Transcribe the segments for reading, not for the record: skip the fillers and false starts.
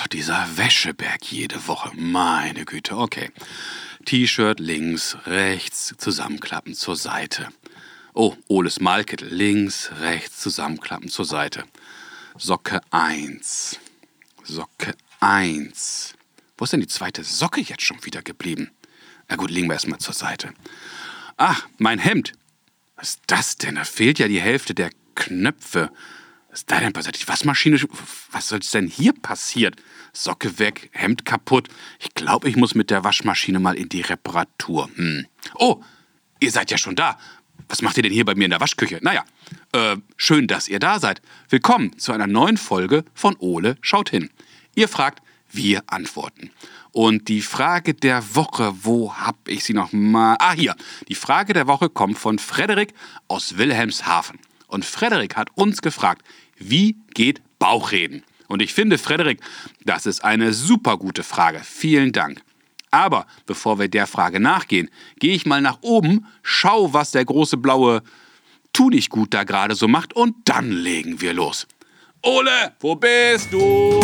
dieser Wäscheberg jede Woche. Meine Güte, okay. T-Shirt links, rechts, zusammenklappen zur Seite. Oh, Oles Malkittel. Links, rechts, zusammenklappen zur Seite. Socke 1. Socke 1. Wo ist denn die zweite Socke jetzt schon wieder geblieben? Na gut, legen wir erstmal zur Seite. Ach, mein Hemd. Was ist das denn? Da fehlt ja die Hälfte der Knöpfe. Was ist da denn passiert? Die Waschmaschine, was soll denn hier passiert? Socke weg, Hemd kaputt. Ich glaube, ich muss mit der Waschmaschine mal in die Reparatur. Oh, ihr seid ja schon da. Was macht ihr denn hier bei mir in der Waschküche? Naja, schön, dass ihr da seid. Willkommen zu einer neuen Folge von Ole schaut hin. Ihr fragt, wir antworten. Und die Frage der Woche, wo hab ich sie noch mal? Ah, hier. Die Frage der Woche kommt von Frederik aus Wilhelmshaven. Und Frederik hat uns gefragt, wie geht Bauchreden? Und ich finde, Frederik, das ist eine super gute Frage. Vielen Dank. Aber bevor wir der Frage nachgehen, gehe ich mal nach oben, schau, was der große blaue Tu-nicht-gut da gerade so macht und dann legen wir los. Ole, wo bist du?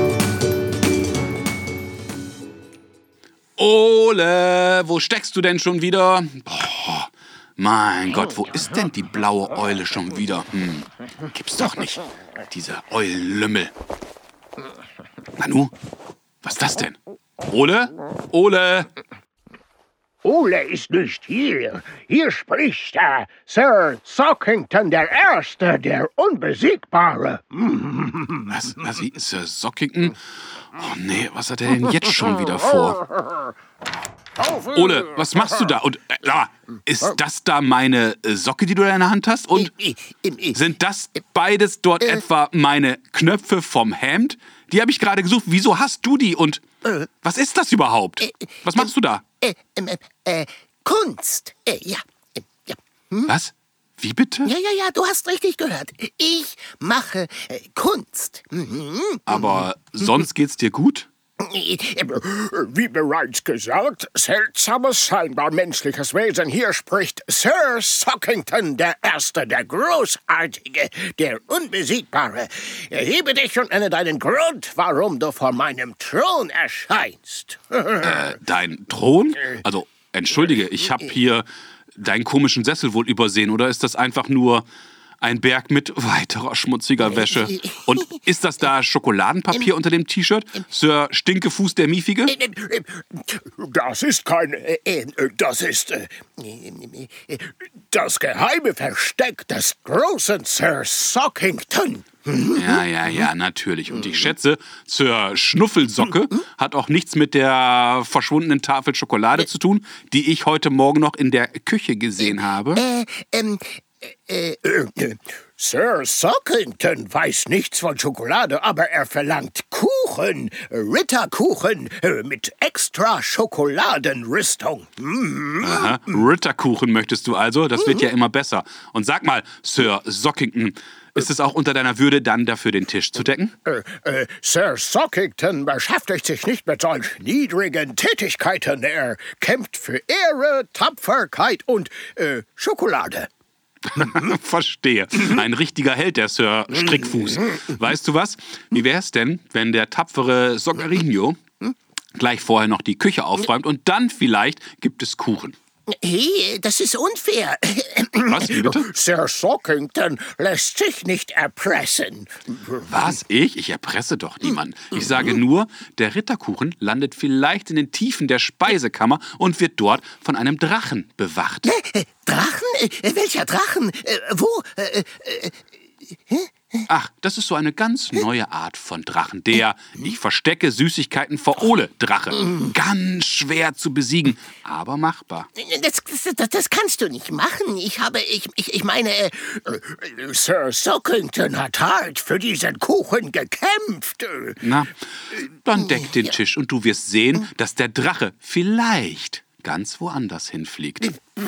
Ole, wo steckst du denn schon wieder? Boah, mein Gott, wo ist denn die blaue Eule schon wieder? Gibt's doch nicht. Dieser Eulenlümmel. Nanu, was ist das denn? Ole? Ole? Ole ist nicht hier. Hier spricht Sir Sockington der Erste, der Unbesiegbare. Was? Sir Sockington? Oh nee, was hat er denn jetzt schon wieder vor? Ole, was machst du da? Und ist das da meine Socke, die du in der Hand hast? Und sind das beides dort etwa meine Knöpfe vom Hemd? Die habe ich gerade gesucht. Wieso hast du die? Und was ist das überhaupt? Was machst du da? Kunst. Ja. Was? Wie bitte? Ja, du hast richtig gehört. Ich mache Kunst. Aber sonst geht's dir gut? Wie bereits gesagt, seltsames, scheinbar menschliches Wesen. Hier spricht Sir Sockington der Erste, der Großartige, der Unbesiegbare. Erhebe dich und nenne deinen Grund, warum du vor meinem Thron erscheinst. Dein Thron? Also, entschuldige, ich habe hier deinen komischen Sessel wohl übersehen, oder ist das einfach nur ein Berg mit weiterer schmutziger Wäsche? Und ist das da Schokoladenpapier unter dem T-Shirt? Sir Stinkefuß der Miefige? Das ist kein... Das ist... das geheime Versteck des großen Sir Sockington. Ja, natürlich. Und ich schätze, Sir Schnuffelsocke hat auch nichts mit der verschwundenen Tafel Schokolade zu tun, die ich heute Morgen noch in der Küche gesehen habe. Sir Sockington weiß nichts von Schokolade, aber er verlangt Kuchen, Ritterkuchen mit extra Schokoladenrüstung. Aha, Ritterkuchen möchtest du also? Das wird ja immer besser. Und sag mal, Sir Sockington, ist es auch unter deiner Würde, dann dafür den Tisch zu decken? Sir Sockington beschäftigt sich nicht mit solch niedrigen Tätigkeiten. Er kämpft für Ehre, Tapferkeit und Schokolade. Verstehe. Ein richtiger Held, der Sir Strickfuß. Weißt du was? Wie wär's denn, wenn der tapfere Sockerino gleich vorher noch die Küche aufräumt und dann vielleicht gibt es Kuchen? Hey, das ist unfair. Was, wie bitte? Sir Sockington lässt sich nicht erpressen. Was? Ich erpresse doch niemanden. Ich sage nur, der Ritterkuchen landet vielleicht in den Tiefen der Speisekammer und wird dort von einem Drachen bewacht. Drachen? Welcher Drachen? Wo? Ach, das ist so eine ganz neue Art von Drachen. Der, ich verstecke Süßigkeiten vor Ole, Drache. Ganz schwer zu besiegen, aber machbar. Das kannst du nicht machen. Ich meine, Sir Sockington hat hart für diesen Kuchen gekämpft. Na, dann deck den Tisch und du wirst sehen, dass der Drache vielleicht ganz woanders hinfliegt.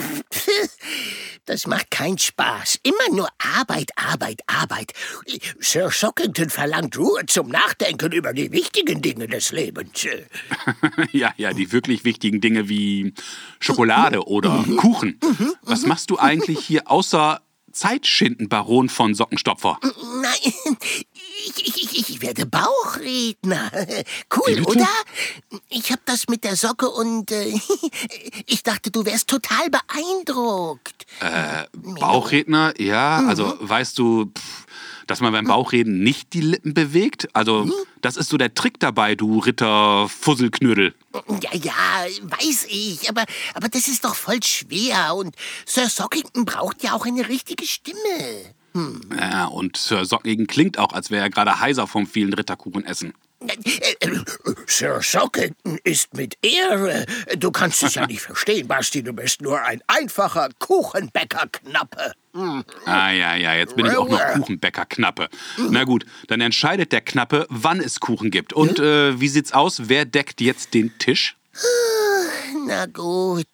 Das macht keinen Spaß. Immer nur Arbeit, Arbeit, Arbeit. Sir Sockington verlangt Ruhe zum Nachdenken über die wichtigen Dinge des Lebens. Ja, die wirklich wichtigen Dinge wie Schokolade oder Kuchen. Was machst du eigentlich hier außer Zeitschinden, Baron von Sockenstopfer? Nein, Ich werde Bauchredner. Cool, Wie bitte? oder? Ich hab das mit der Socke und ich dachte, du wärst total beeindruckt. Bauchredner, ja, also weißt du, dass man beim Bauchreden nicht die Lippen bewegt? Also das ist so der Trick dabei, du Ritter Fusselknödel. Ja, weiß ich, aber das ist doch voll schwer und Sir Sockington braucht ja auch eine richtige Stimme. Ja, und Sir Sockington klingt auch, als wäre er gerade heiser vom vielen Ritterkuchen essen. Sir Sockington ist mit Ehre. Du kannst es ja nicht verstehen, Basti, du bist nur ein einfacher Kuchenbäcker-Knappe. Ja, jetzt bin ich auch noch Kuchenbäcker-Knappe. Na gut, dann entscheidet der Knappe, wann es Kuchen gibt. Und wie sieht's aus? Wer deckt jetzt den Tisch? Na gut.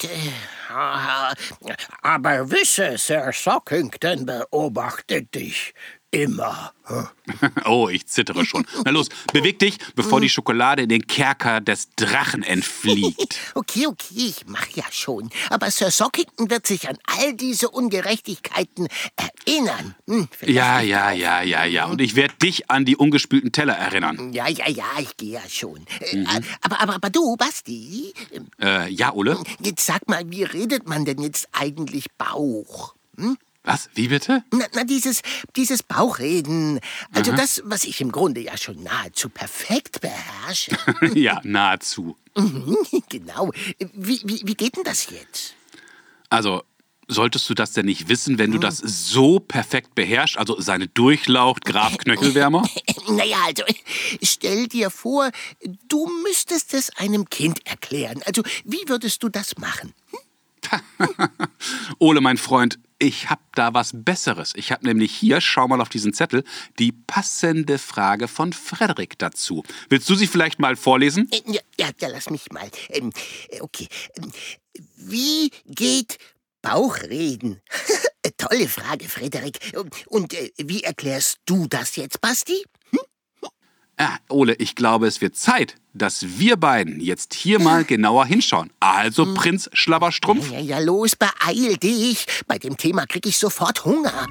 Aber wisse, Sir Sockington beobachtet dich immer. Oh, ich zittere schon. Na los, beweg dich, bevor die Schokolade in den Kerker des Drachen entfliegt. Okay, ich mach ja schon. Aber Sir Sockington wird sich an all diese Ungerechtigkeiten erinnern. Ja. Und ich werde dich an die ungespülten Teller erinnern. Ja, ich gehe ja schon. Aber du, Basti? Ja, Ole? Jetzt sag mal, wie redet man denn jetzt eigentlich Bauch? Was? Wie bitte? Na, dieses Bauchreden. Also das, was ich im Grunde ja schon nahezu perfekt beherrsche. Ja, nahezu. Genau. Wie geht denn das jetzt? Also, solltest du das denn nicht wissen, wenn du das so perfekt beherrschst? Also seine Durchlaucht, Graf Knöchelwärmer? Naja, also, stell dir vor, du müsstest es einem Kind erklären. Also, wie würdest du das machen? Ole, mein Freund, ich hab da was Besseres. Ich hab nämlich hier, schau mal auf diesen Zettel, die passende Frage von Frederik dazu. Willst du sie vielleicht mal vorlesen? Ja, lass mich mal. Okay. Wie geht Bauchreden? Tolle Frage, Frederik. Und wie erklärst du das jetzt, Basti? Ole, ich glaube, es wird Zeit, dass wir beiden jetzt hier mal genauer hinschauen. Also, Prinz Schlabberstrumpf. Ja, los, beeil dich. Bei dem Thema krieg ich sofort Hunger.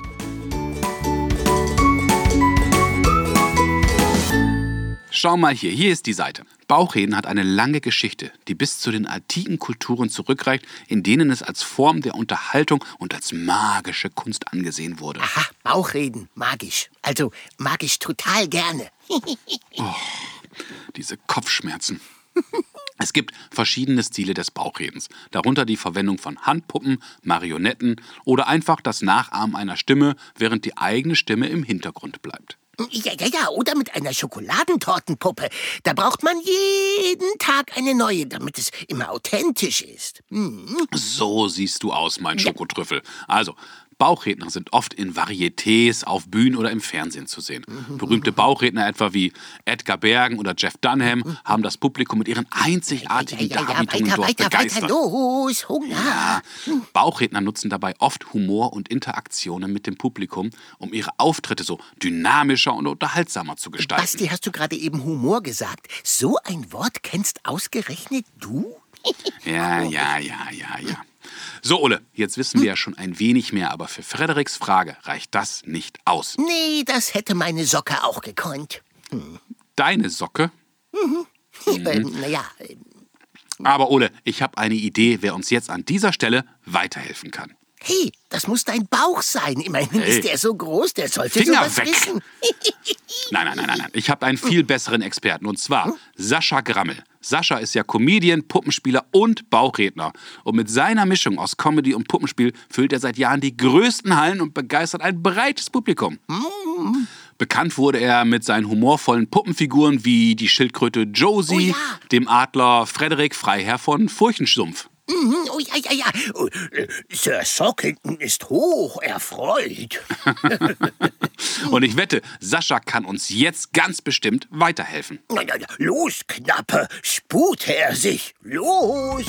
Schau mal hier ist die Seite. Bauchreden hat eine lange Geschichte, die bis zu den antiken Kulturen zurückreicht, in denen es als Form der Unterhaltung und als magische Kunst angesehen wurde. Aha, Bauchreden, magisch. Also mag ich total gerne. Diese Kopfschmerzen. Es gibt verschiedene Stile des Bauchredens, darunter die Verwendung von Handpuppen, Marionetten oder einfach das Nachahmen einer Stimme, während die eigene Stimme im Hintergrund bleibt. Ja, oder mit einer Schokoladentortenpuppe. Da braucht man jeden Tag eine neue, damit es immer authentisch ist. So siehst du aus, mein Schokotrüffel. Also, Bauchredner sind oft in Varietés, auf Bühnen oder im Fernsehen zu sehen. Berühmte Bauchredner etwa wie Edgar Bergen oder Jeff Dunham haben das Publikum mit ihren einzigartigen Darbietungen dort begeistert. Weiter, los, Hunger. Ja. Bauchredner nutzen dabei oft Humor und Interaktionen mit dem Publikum, um ihre Auftritte so dynamischer und unterhaltsamer zu gestalten. Basti, hast du gerade eben Humor gesagt? So ein Wort kennst ausgerechnet du? Ja. So, Ole, jetzt wissen wir ja schon ein wenig mehr, aber für Frederiks Frage reicht das nicht aus. Nee, das hätte meine Socke auch gekonnt. Deine Socke? Naja. Aber Ole, ich habe eine Idee, wer uns jetzt an dieser Stelle weiterhelfen kann. Hey, das muss dein Bauch sein. Immerhin ist der so groß, der sollte Finger sowas weg. wissen. Nein. Ich habe einen viel besseren Experten, und zwar Sascha Grammel. Sascha ist ja Comedian, Puppenspieler und Bauchredner. Und mit seiner Mischung aus Comedy und Puppenspiel füllt er seit Jahren die größten Hallen und begeistert ein breites Publikum. Bekannt wurde er mit seinen humorvollen Puppenfiguren wie die Schildkröte Josie, dem Adler Frederik Freiherr von Furchensumpf. Oh ja. Sir Sockington ist hoch erfreut. Und ich wette, Sascha kann uns jetzt ganz bestimmt weiterhelfen. Na, los, Knappe, spute er sich. Los!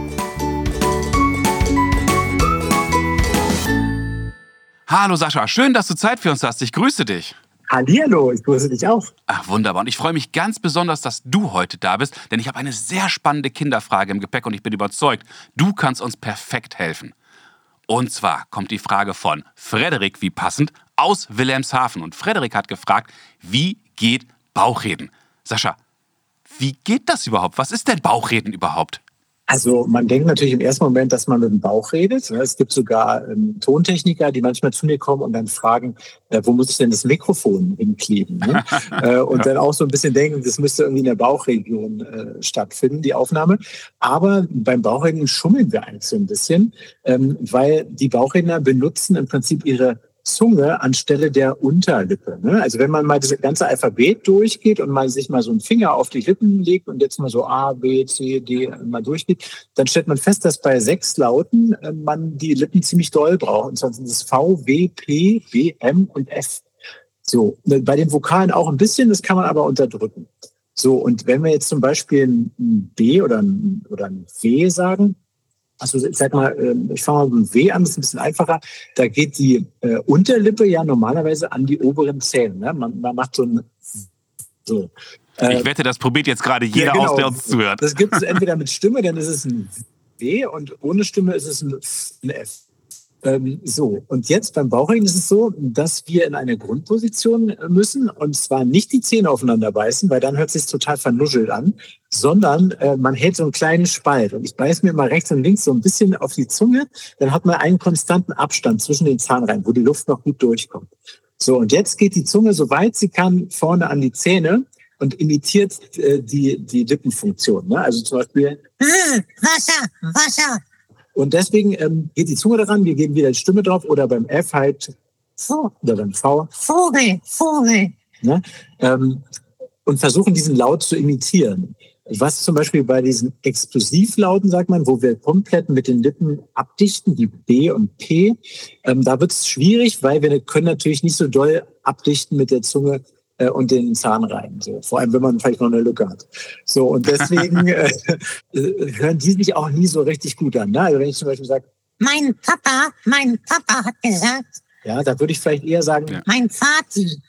Hallo Sascha, schön, dass du Zeit für uns hast. Ich grüße dich. Hallihallo, ich grüße dich auch. Ach, wunderbar. Und ich freue mich ganz besonders, dass du heute da bist, denn ich habe eine sehr spannende Kinderfrage im Gepäck und ich bin überzeugt, du kannst uns perfekt helfen. Und zwar kommt die Frage von Frederik, wie passend, aus Wilhelmshaven. Und Frederik hat gefragt, wie geht Bauchreden? Sascha, wie geht das überhaupt? Was ist denn Bauchreden überhaupt? Also man denkt natürlich im ersten Moment, dass man mit dem Bauch redet. Es gibt sogar Tontechniker, die manchmal zu mir kommen und dann fragen, wo muss ich denn das Mikrofon hinkleben? Ne? Und dann auch so ein bisschen denken, das müsste irgendwie in der Bauchregion stattfinden, die Aufnahme. Aber beim Bauchreden schummeln wir eigentlich so ein bisschen, weil die Bauchredner benutzen im Prinzip ihre Zunge anstelle der Unterlippe. Ne? Also wenn man mal das ganze Alphabet durchgeht und man sich mal so einen Finger auf die Lippen legt und jetzt mal so A, B, C, D mal durchgeht, dann stellt man fest, dass bei 6 Lauten man die Lippen ziemlich doll braucht. Und zwar sind es V, W, P, B, M und F. So, bei den Vokalen auch ein bisschen, das kann man aber unterdrücken. So, und wenn wir jetzt zum Beispiel ein B oder ein W sagen, also ich sag mal, ich fange mal mit dem W an, das ist ein bisschen einfacher. Da geht die Unterlippe ja normalerweise an die oberen Zähne. Ne? Man macht so. Ich wette, das probiert jetzt gerade jeder ja, genau. aus, der uns zuhört. Das gibt es entweder mit Stimme, dann ist es ein W, und ohne Stimme ist es ein F. So, und jetzt beim Bauchreden ist es so, dass wir in eine Grundposition müssen, und zwar nicht die Zähne aufeinander beißen, weil dann hört es sich total vernuschelt an, sondern man hält so einen kleinen Spalt, und ich beiße mir mal rechts und links so ein bisschen auf die Zunge, dann hat man einen konstanten Abstand zwischen den Zahnreihen, wo die Luft noch gut durchkommt. So, und jetzt geht die Zunge, soweit sie kann, vorne an die Zähne und imitiert die Lippenfunktion. Ne? Also zum Beispiel Wasser. Und deswegen geht die Zunge daran, wir geben wieder die Stimme drauf, oder beim F halt oder beim V Vogel. Ne? Und versuchen, diesen Laut zu imitieren. Was zum Beispiel bei diesen Explosivlauten, sagt man, wo wir komplett mit den Lippen abdichten, die B und P, da wird es schwierig, weil wir können natürlich nicht so doll abdichten mit der Zunge und den Zahnreihen. So. Vor allem, wenn man vielleicht noch eine Lücke hat. So, und deswegen hören die sich auch nie so richtig gut an. Ne? Also wenn ich zum Beispiel sage, mein Papa hat gesagt, ja, da würde ich vielleicht eher sagen, mein Vati.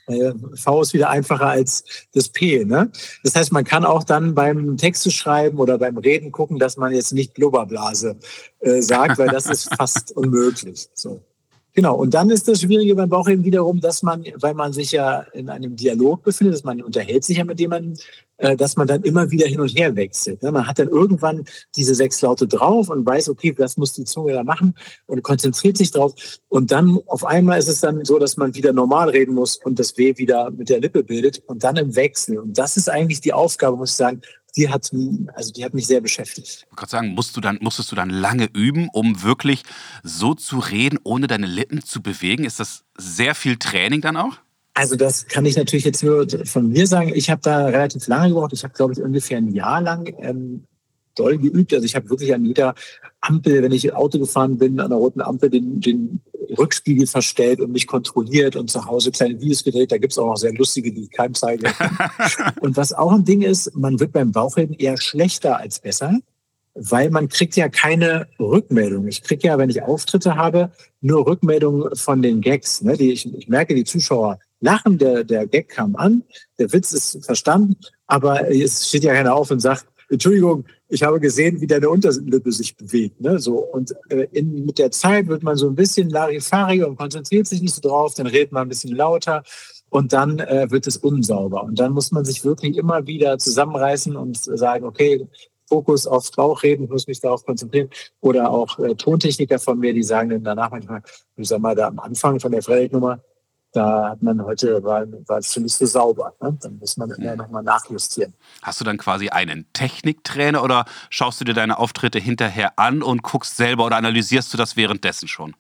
V ist wieder einfacher als das P. Ne? Das heißt, man kann auch dann beim Texte schreiben oder beim Reden gucken, dass man jetzt nicht Blubberblase sagt, weil das ist fast unmöglich. So. Genau, und dann ist das Schwierige beim Bauchreden wiederum, dass man, weil man sich ja in einem Dialog befindet, dass man unterhält sich ja mit jemandem, dass man dann immer wieder hin und her wechselt. Man hat dann irgendwann diese 6 Laute drauf und weiß, okay, das muss die Zunge da machen, und konzentriert sich drauf. Und dann auf einmal ist es dann so, dass man wieder normal reden muss und das W wieder mit der Lippe bildet, und dann im Wechsel. Und das ist eigentlich die Aufgabe, muss ich sagen, die hat mich sehr beschäftigt. Ich wollte gerade sagen, musstest du dann lange üben, um wirklich so zu reden, ohne deine Lippen zu bewegen? Ist das sehr viel Training dann auch? Also das kann ich natürlich jetzt nur von mir sagen. Ich habe da relativ lange gebraucht. Ich habe, glaube ich, ungefähr ein Jahr lang doll geübt. Also ich habe wirklich an jeder Ampel, wenn ich Auto gefahren bin, an der roten Ampel den Rückspiegel verstellt und mich kontrolliert und zu Hause kleine Videos gedreht. Da gibt es auch noch sehr lustige, die ich keinem zeige. Und was auch ein Ding ist, man wird beim Bauchreden eher schlechter als besser, weil man kriegt ja keine Rückmeldung. Ich kriege ja, wenn ich Auftritte habe, nur Rückmeldungen von den Gags. Ne? Ich merke, die Zuschauer lachen, der Gag kam an, der Witz ist verstanden, aber es steht ja keiner auf und sagt, Entschuldigung, ich habe gesehen, wie deine Unterlippe sich bewegt. Ne? So, und mit der Zeit wird man so ein bisschen Larifari und konzentriert sich nicht so drauf, dann redet man ein bisschen lauter und dann wird es unsauber. Und dann muss man sich wirklich immer wieder zusammenreißen und sagen, okay, Fokus aufs Bauchreden, ich muss mich darauf konzentrieren. Oder auch Tontechniker von mir, die sagen dann danach manchmal, ich sag mal, da am Anfang von der Fredrik-Nummer, da hat man heute, war es nicht so sauber. Ne? Dann muss man immer nochmal nachjustieren. Hast du dann quasi einen Techniktrainer oder schaust du dir deine Auftritte hinterher an und guckst selber oder analysierst du das währenddessen schon?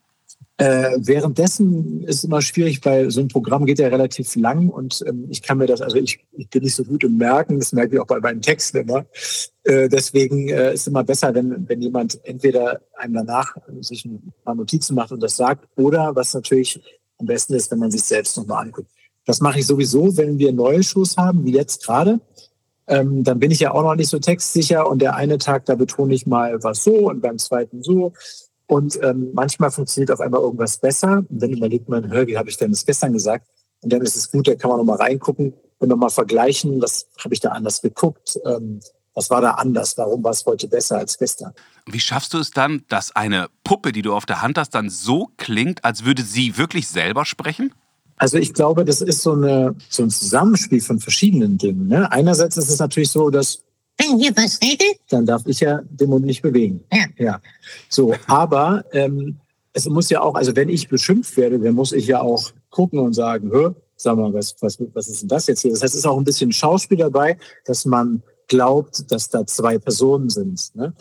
Währenddessen ist immer schwierig, weil so ein Programm geht ja relativ lang und ich kann mir das, also ich bin nicht so gut im Merken, das merke ich auch bei meinen Texten immer. Deswegen ist es immer besser, wenn jemand entweder einem danach sich ein paar Notizen macht und das sagt, oder was natürlich am besten ist, wenn man sich selbst nochmal anguckt. Das mache ich sowieso, wenn wir neue Shows haben, wie jetzt gerade. Dann bin ich ja auch noch nicht so textsicher und der eine Tag, da betone ich mal was so und beim zweiten so. Und manchmal funktioniert auf einmal irgendwas besser. Und dann überlegt man, wie habe ich denn das gestern gesagt? Und dann ist es gut, da kann man nochmal reingucken und nochmal vergleichen, was habe ich da anders geguckt. Was war da anders? Warum war es heute besser als gestern? Wie schaffst du es dann, dass eine Puppe, die du auf der Hand hast, dann so klingt, als würde sie wirklich selber sprechen? Also ich glaube, das ist so ein Zusammenspiel von verschiedenen Dingen. Ne? Einerseits ist es natürlich so, dass Wenn hier was redet? dann darf ich ja den Mund nicht bewegen. Ja. So, aber es muss ja auch, also wenn ich beschimpft werde, dann muss ich ja auch gucken und sagen, sag mal, was ist denn das jetzt hier? Das heißt, es ist auch ein bisschen Schauspiel dabei, dass man glaubt, dass da zwei Personen sind. Ne?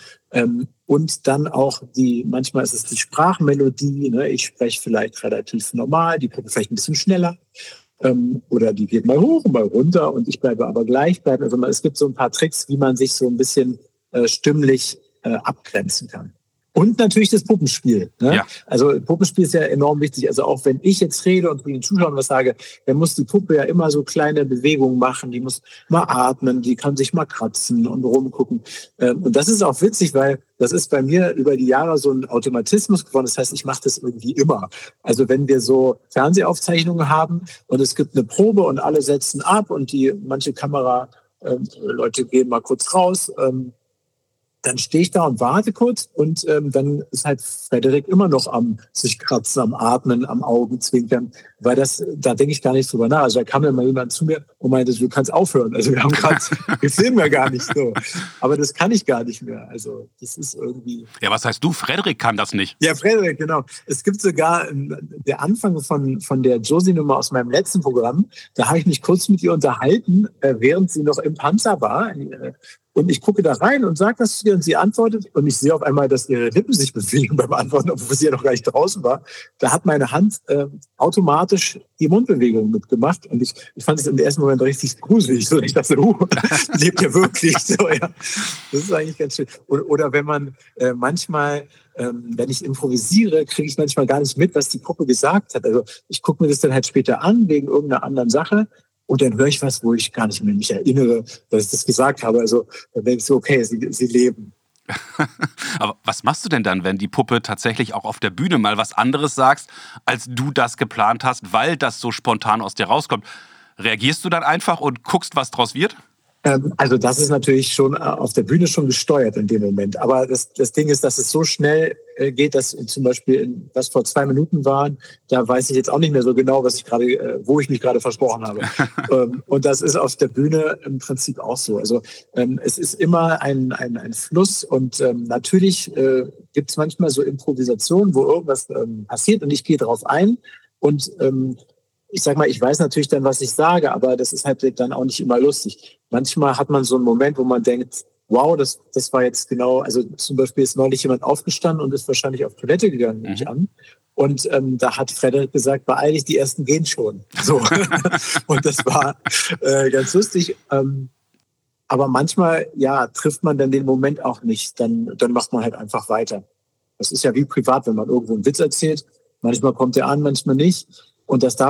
Und dann auch manchmal ist es die Sprachmelodie, ne? Ich spreche vielleicht relativ normal, die Puppe vielleicht ein bisschen schneller. Oder die geht mal hoch und mal runter und ich bleibe aber gleichbleibend. Also es gibt so ein paar Tricks, wie man sich so ein bisschen stimmlich abgrenzen kann. Und natürlich das Puppenspiel. Ne? Ja. Also Puppenspiel ist ja enorm wichtig. Also auch wenn ich jetzt rede und den Zuschauern was sage, dann muss die Puppe ja immer so kleine Bewegungen machen. Die muss mal atmen, die kann sich mal kratzen und rumgucken. Und das ist auch witzig, weil das ist bei mir über die Jahre so ein Automatismus geworden. Das heißt, ich mache das irgendwie immer. Also wenn wir so Fernsehaufzeichnungen haben und es gibt eine Probe und alle setzen ab und manche Kameraleute gehen mal kurz raus, dann stehe ich da und warte kurz und dann ist halt Frederik immer noch am sich kratzen, am Atmen, am Augenzwinkern, weil da denke ich gar nicht drüber nach. Also da kam dann mal jemand zu mir und meinte, du kannst aufhören. Also wir filmen ja gar nicht so. Aber das kann ich gar nicht mehr. Also das ist irgendwie... Ja, was heißt du? Frederik kann das nicht. Ja, Frederik, genau. Es gibt sogar der Anfang von der Josie-Nummer aus meinem letzten Programm, da habe ich mich kurz mit ihr unterhalten, während sie noch im Panzer war. Und ich gucke da rein und sage das zu ihr und sie antwortet. Und ich sehe auf einmal, dass ihre Lippen sich bewegen beim Antworten, obwohl sie ja noch gar nicht draußen war. Da hat meine Hand automatisch die Mundbewegung mitgemacht. Und ich fand es im ersten Moment richtig gruselig. So, ich dachte, lebt ja wirklich. So, ja. Das ist eigentlich ganz schön. Oder wenn man manchmal, wenn ich improvisiere, kriege ich manchmal gar nicht mit, was die Puppe gesagt hat. Also ich gucke mir das dann halt später an, wegen irgendeiner anderen Sache. Und dann höre ich was, wo ich gar nicht mehr mich erinnere, dass ich das gesagt habe. Also dann denke ich so, okay, sie leben. Aber was machst du denn dann, wenn die Puppe tatsächlich auch auf der Bühne mal was anderes sagst, als du das geplant hast, weil das so spontan aus dir rauskommt? Reagierst du dann einfach und guckst, was draus wird? Also das ist natürlich schon auf der Bühne schon gesteuert in dem Moment. Aber das Ding ist, dass es so schnell geht, dass zum Beispiel, was vor 2 Minuten waren, da weiß ich jetzt auch nicht mehr so genau, wo ich mich gerade versprochen habe. Und das ist auf der Bühne im Prinzip auch so. Also es ist immer ein Fluss und natürlich gibt es manchmal so Improvisationen, wo irgendwas passiert und ich gehe drauf ein und ich sag mal, ich weiß natürlich dann, was ich sage, aber das ist halt dann auch nicht immer lustig. Manchmal hat man so einen Moment, wo man denkt, wow, das war jetzt genau, also zum Beispiel ist neulich jemand aufgestanden und ist wahrscheinlich auf Toilette gegangen, nehme ich an. Und da hat Frederik gesagt, beeil dich, die ersten gehen schon. So. Und das war ganz lustig. Aber manchmal, ja, trifft man dann den Moment auch nicht. Dann macht man halt einfach weiter. Das ist ja wie privat, wenn man irgendwo einen Witz erzählt. Manchmal kommt er an, manchmal nicht. Und das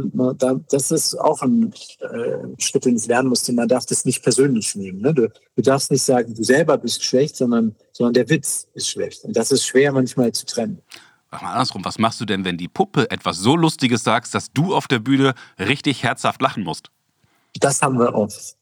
das ist auch ein Schritt, den ich lernen musste. Man darf das nicht persönlich nehmen. Ne? Du darfst nicht sagen, du selber bist schlecht, sondern der Witz ist schlecht. Und das ist schwer manchmal zu trennen. Mach mal andersrum, was machst du denn, wenn die Puppe etwas so Lustiges sagt, dass du auf der Bühne richtig herzhaft lachen musst? Das haben wir oft.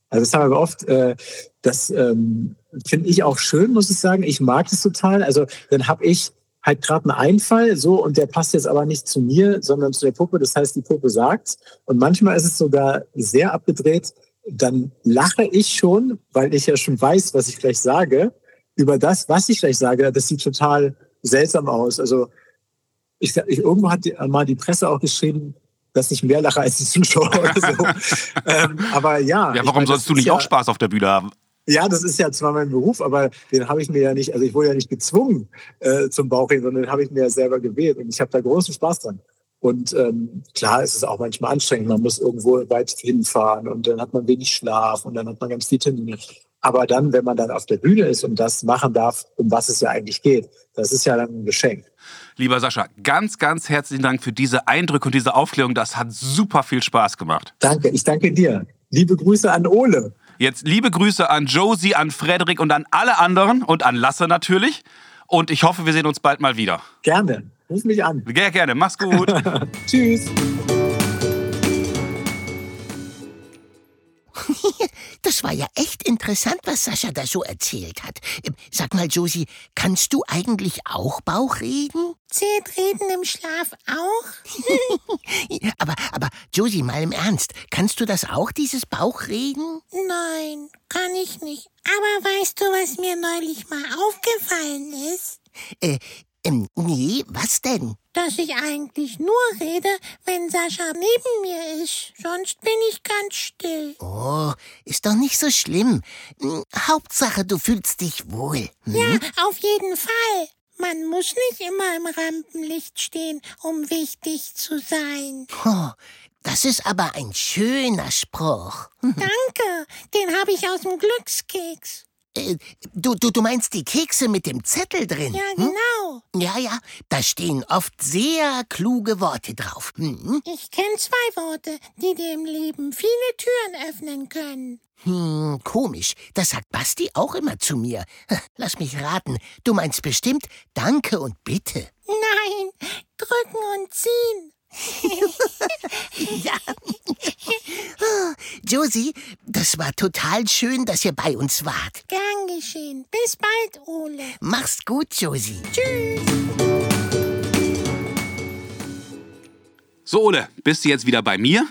Das finde ich auch schön, muss ich sagen. Ich mag das total. Also dann habe ich halt gerade einen Einfall, so, und der passt jetzt aber nicht zu mir, sondern zu der Puppe. Das heißt, die Puppe sagt's. Und manchmal ist es sogar sehr abgedreht. Dann lache ich schon, weil ich ja schon weiß, was ich gleich sage. Über das, was ich gleich sage, das sieht total seltsam aus. Also irgendwo hat mal die Presse auch geschrieben, dass ich mehr lache als die Zuschauer oder so. Aber ja. Ja, warum sollst du nicht auch Spaß auf der Bühne haben? Ja, das ist ja zwar mein Beruf, aber den habe ich mir ja nicht, also ich wurde ja nicht gezwungen zum Bauchredner, sondern den habe ich mir ja selber gewählt und ich habe da großen Spaß dran. Und klar ist es auch manchmal anstrengend, man muss irgendwo weit hinfahren und dann hat man wenig Schlaf und dann hat man ganz viel Termine. Aber dann, wenn man dann auf der Bühne ist und das machen darf, um was es ja eigentlich geht, das ist ja dann ein Geschenk. Lieber Sascha, ganz, ganz herzlichen Dank für diese Eindrücke und diese Aufklärung. Das hat super viel Spaß gemacht. Danke, ich danke dir. Liebe Grüße an Ole. Jetzt liebe Grüße an Josie, an Frederik und an alle anderen und an Lasse natürlich. Und ich hoffe, wir sehen uns bald mal wieder. Gerne. Ruf mich an. Sehr gerne. Mach's gut. Tschüss. Das war ja echt interessant, was Sascha da so erzählt hat. Sag mal, Josie, kannst du eigentlich auch Bauchreden? Zählt Reden im Schlaf auch? aber Josie, mal im Ernst, kannst du das auch, dieses Bauchreden? Nein, kann ich nicht. Aber weißt du, was mir neulich mal aufgefallen ist? Nee, was denn? Dass ich eigentlich nur rede, wenn Sascha neben mir ist. Sonst bin ich ganz still. Oh, ist doch nicht so schlimm. Hauptsache, du fühlst dich wohl. Ja, auf jeden Fall. Man muss nicht immer im Rampenlicht stehen, um wichtig zu sein. Oh, das ist aber ein schöner Spruch. Danke, den habe ich aus dem Glückskeks. Du meinst die Kekse mit dem Zettel drin? Ja, genau. Ja, da stehen oft sehr kluge Worte drauf. Ich kenne 2 Worte, die dir im Leben viele Türen öffnen können. Komisch. Das sagt Basti auch immer zu mir. Lass mich raten. Du meinst bestimmt Danke und Bitte. Nein, drücken und ziehen. Ja. Josie, das war total schön, dass ihr bei uns wart. Gern geschehen. Bis bald, Ole. Mach's gut, Josie. Tschüss. So, Ole, bist du jetzt wieder bei mir?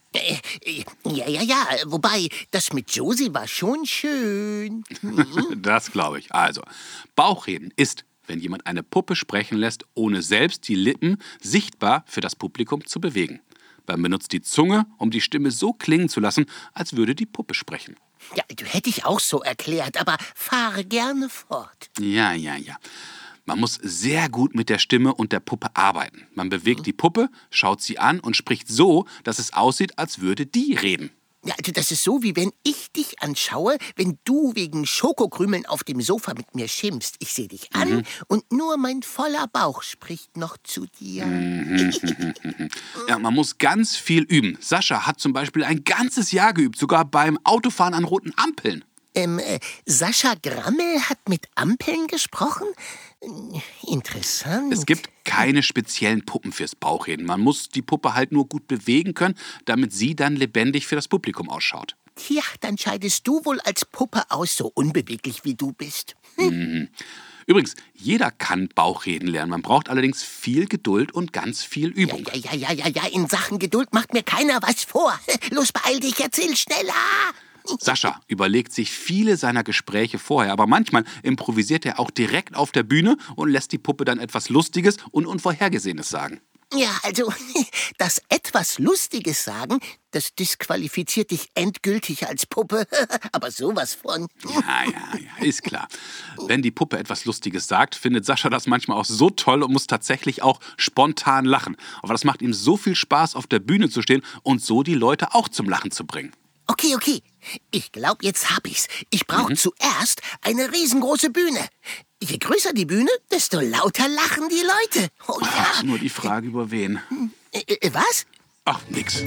Ja. Wobei, das mit Josie war schon schön. Das glaube ich. Also, Bauchreden ist, wenn jemand eine Puppe sprechen lässt, ohne selbst die Lippen sichtbar für das Publikum zu bewegen. Man benutzt die Zunge, um die Stimme so klingen zu lassen, als würde die Puppe sprechen. Ja, hätte ich auch so erklärt, aber fahre gerne fort. Ja. Man muss sehr gut mit der Stimme und der Puppe arbeiten. Man bewegt die Puppe, schaut sie an und spricht so, dass es aussieht, als würde die reden. Ja, also das ist so, wie wenn ich dich anschaue, wenn du wegen Schokokrümeln auf dem Sofa mit mir schimpfst. Ich sehe dich an und nur mein voller Bauch spricht noch zu dir. Ja, man muss ganz viel üben. Sascha hat zum Beispiel ein ganzes Jahr geübt, sogar beim Autofahren an roten Ampeln. Sascha Grammel hat mit Ampeln gesprochen? Interessant. Es gibt keine speziellen Puppen fürs Bauchreden. Man muss die Puppe halt nur gut bewegen können, damit sie dann lebendig für das Publikum ausschaut. Tja, dann scheidest du wohl als Puppe aus, so unbeweglich wie du bist. Übrigens, jeder kann Bauchreden lernen. Man braucht allerdings viel Geduld und ganz viel Übung. Ja, in Sachen Geduld macht mir keiner was vor. Los, beeil dich, erzähl schneller. Sascha überlegt sich viele seiner Gespräche vorher, aber manchmal improvisiert er auch direkt auf der Bühne und lässt die Puppe dann etwas Lustiges und Unvorhergesehenes sagen. Ja, also, das etwas Lustiges sagen, das disqualifiziert dich endgültig als Puppe. Aber sowas von. Ja, ist klar. Wenn die Puppe etwas Lustiges sagt, findet Sascha das manchmal auch so toll und muss tatsächlich auch spontan lachen. Aber das macht ihm so viel Spaß, auf der Bühne zu stehen und so die Leute auch zum Lachen zu bringen. Okay. Ich glaube, jetzt hab ich's. Ich brauche zuerst eine riesengroße Bühne. Je größer die Bühne, desto lauter lachen die Leute. Oh ja. Ach, nur die Frage, über wen. Was? Ach, nix.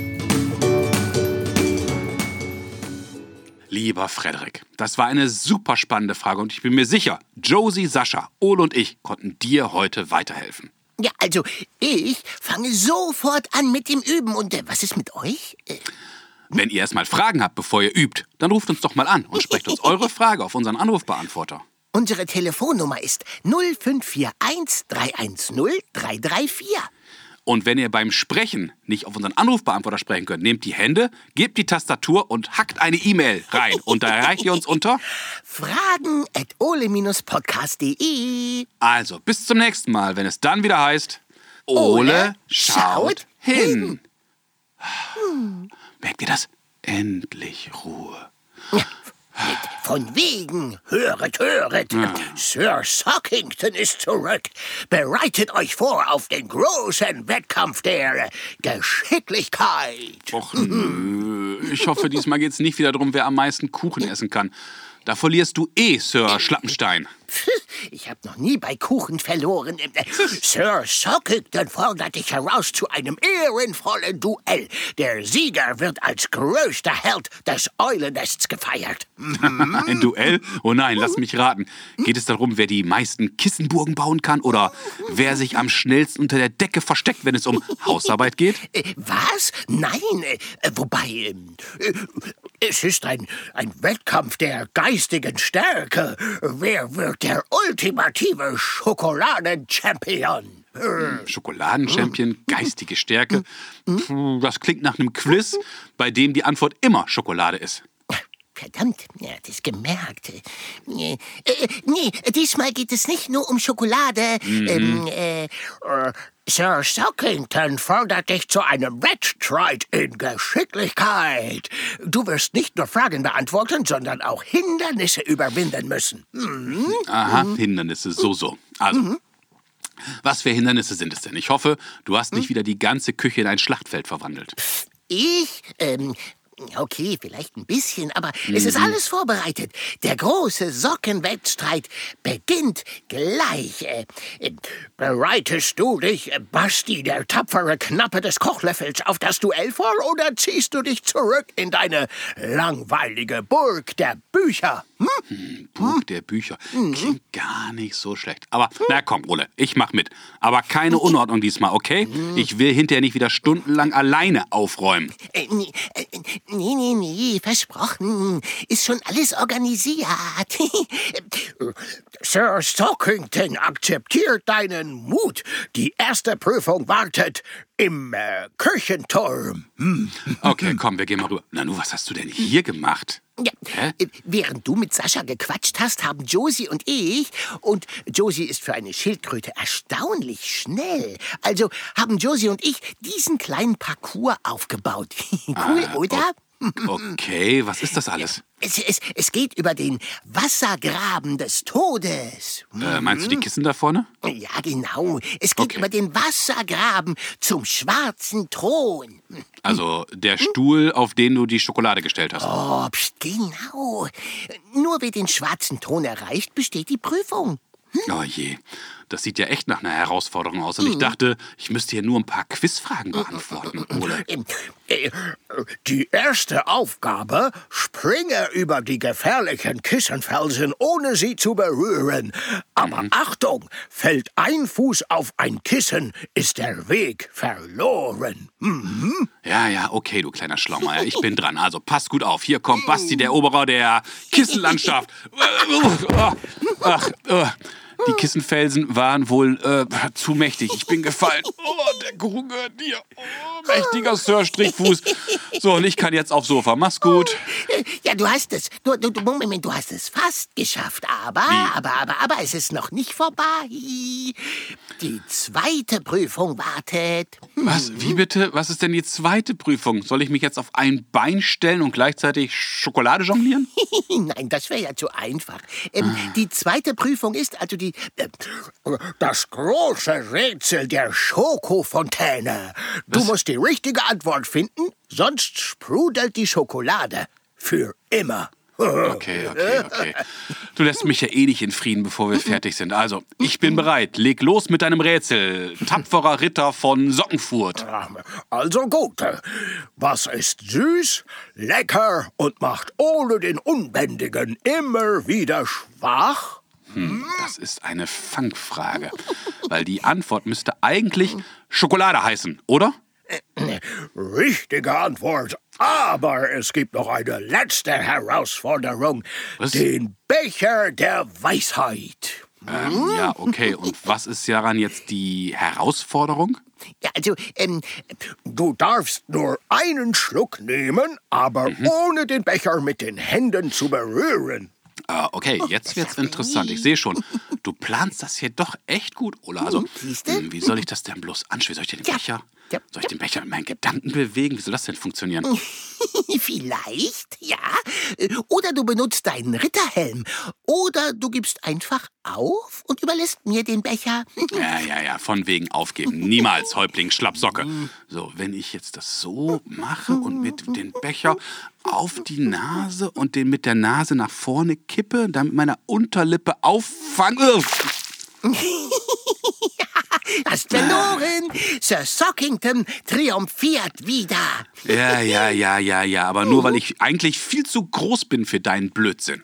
Lieber Frederik, das war eine super spannende Frage und ich bin mir sicher, Josie, Sascha, Ole und ich konnten dir heute weiterhelfen. Ja, also, ich fange sofort an mit dem Üben. Und was ist mit euch? Wenn ihr erstmal Fragen habt, bevor ihr übt, dann ruft uns doch mal an und sprecht uns eure Frage auf unseren Anrufbeantworter. Unsere Telefonnummer ist 0541 310 334. Und wenn ihr beim Sprechen nicht auf unseren Anrufbeantworter sprechen könnt, nehmt die Hände, gebt die Tastatur und hackt eine E-Mail rein. Und da erreicht ihr uns unter fragen@ole-podcast.de. Also, bis zum nächsten Mal, wenn es dann wieder heißt, Ole schaut hin. Merkt ihr das? Endlich Ruhe. Von wegen, höret. Sir Sockington ist zurück. Bereitet euch vor auf den großen Wettkampf der Geschicklichkeit. Och nö, ich hoffe, diesmal geht's nicht wieder darum, wer am meisten Kuchen essen kann. Da verlierst du Sir Schlappenstein. Ich habe noch nie bei Kuchen verloren. Sir Sockington fordert dich heraus zu einem ehrenvollen Duell. Der Sieger wird als größter Held des Eulennests gefeiert. Ein Duell? Oh nein, lass mich raten. Geht es darum, wer die meisten Kissenburgen bauen kann oder wer sich am schnellsten unter der Decke versteckt, wenn es um Hausarbeit geht? Was? Nein. Wobei, Es ist ein Wettkampf der geistigen Stärke. Wer wird der ultimative Schokoladen-Champion? Schokoladenchampion, geistige Stärke. Das klingt nach einem Quiz, bei dem die Antwort immer Schokolade ist. Verdammt, er hat es gemerkt. Nee, diesmal geht es nicht nur um Schokolade. Sir Sockington fordert dich zu einem Wettstreit in Geschicklichkeit. Du wirst nicht nur Fragen beantworten, sondern auch Hindernisse überwinden müssen. Aha, Hindernisse, so. Also, was für Hindernisse sind es denn? Ich hoffe, du hast nicht wieder die ganze Küche in ein Schlachtfeld verwandelt. Ich? Okay, vielleicht ein bisschen, aber es ist alles vorbereitet. Der große Sockenwettstreit beginnt gleich. Bereitest du dich, Basti, der tapfere Knappe des Kochlöffels, auf das Duell vor, oder ziehst du dich zurück in deine langweilige Burg der Bücher? Burg der Bücher. Klingt gar nicht so schlecht. Aber, na komm, Ole, ich mach mit. Aber keine Unordnung diesmal, okay? Ich will hinterher nicht wieder stundenlang alleine aufräumen. Nee, versprochen. Ist schon alles organisiert. Sir Sockington akzeptiert deinen Mut. Die erste Prüfung wartet im Kirchenturm. Okay, komm, wir gehen mal rüber. Nanu, was hast du denn hier gemacht? Ja, während du mit Sascha gequatscht hast, haben Josie und ich, und Josie ist für eine Schildkröte erstaunlich schnell, also haben Josie und ich diesen kleinen Parcours aufgebaut. Cool, oder? Okay, was ist das alles? Es geht über den Wassergraben des Todes. Meinst du die Kissen da vorne? Ja, genau. Es geht über den Wassergraben zum schwarzen Thron. Also der Stuhl, auf den du die Schokolade gestellt hast. Oh, genau. Nur wer den schwarzen Thron erreicht, besteht die Prüfung. Oh je, das sieht ja echt nach einer Herausforderung aus. Und ich dachte, ich müsste hier nur ein paar Quizfragen beantworten, oder? Die erste Aufgabe: springe über die gefährlichen Kissenfelsen, ohne sie zu berühren. Aber Achtung, fällt ein Fuß auf ein Kissen, ist der Weg verloren. Ja, okay, du kleiner Schlaumeier, ich bin dran. Also pass gut auf. Hier kommt Basti, der Eroberer der Kissenlandschaft. Die Kissenfelsen waren wohl zu mächtig. Ich bin gefallen. Oh, der Kuchen gehört dir. Oh, mächtiger Sir Strichfuß. So, und ich kann jetzt aufs Sofa. Mach's gut. Ja, du hast es. Moment, du hast es fast geschafft. Aber es ist noch nicht vorbei. Die zweite Prüfung wartet. Was? Wie bitte? Was ist denn die zweite Prüfung? Soll ich mich jetzt auf ein Bein stellen und gleichzeitig Schokolade jonglieren? Nein, das wäre ja zu einfach. Die zweite Prüfung ist also das große Rätsel der Schokofontäne. Du musst die richtige Antwort finden, sonst sprudelt die Schokolade. Für immer. Okay. Du lässt mich ja eh nicht in Frieden, bevor wir fertig sind. Also, ich bin bereit. Leg los mit deinem Rätsel. Tapferer Ritter von Sockenfurt. Also gut. Was ist süß, lecker und macht ohne den Unbändigen immer wieder schwach? Das ist eine Fangfrage. Weil die Antwort müsste eigentlich Schokolade heißen, oder? Richtige Antwort. Aber es gibt noch eine letzte Herausforderung. Was? Den Becher der Weisheit. Ja, okay. Und was ist daran jetzt die Herausforderung? Ja, also, Du darfst nur einen Schluck nehmen, aber ohne den Becher mit den Händen zu berühren. Okay, jetzt wird's interessant. Ich sehe schon, du planst das hier doch echt gut, Ola. Also, wie soll ich das denn bloß anschließen? Soll ich den Becher? Soll ich den Becher mit meinen Gedanken bewegen? Wie soll das denn funktionieren? Vielleicht, ja. Oder du benutzt deinen Ritterhelm. Oder du gibst einfach auf und überlässt mir den Becher. Ja, von wegen aufgeben. Niemals, Häuptling Schlappsocke. So, wenn ich jetzt das so mache und mit dem Becher auf die Nase und den mit der Nase nach vorne kippe, dann mit meiner Unterlippe auffange. Hast verloren. Sir Sockington triumphiert wieder. Ja, aber nur, weil ich eigentlich viel zu groß bin für deinen Blödsinn.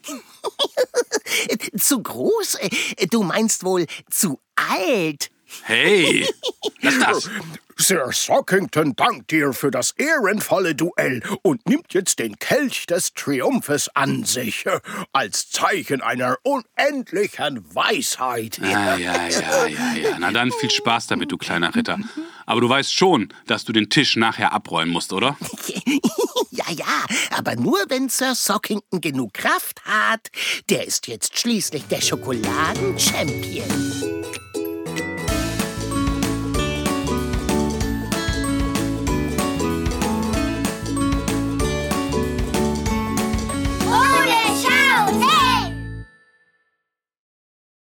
Zu groß? Du meinst wohl zu alt? Hey, lass das. Sir Sockington dankt dir für das ehrenvolle Duell und nimmt jetzt den Kelch des Triumphes an sich, als Zeichen einer unendlichen Weisheit. Ja. Na dann viel Spaß damit, du kleiner Ritter. Aber du weißt schon, dass du den Tisch nachher abräumen musst, oder? Ja, aber nur wenn Sir Sockington genug Kraft hat. Der ist jetzt schließlich der Schokoladen-Champion.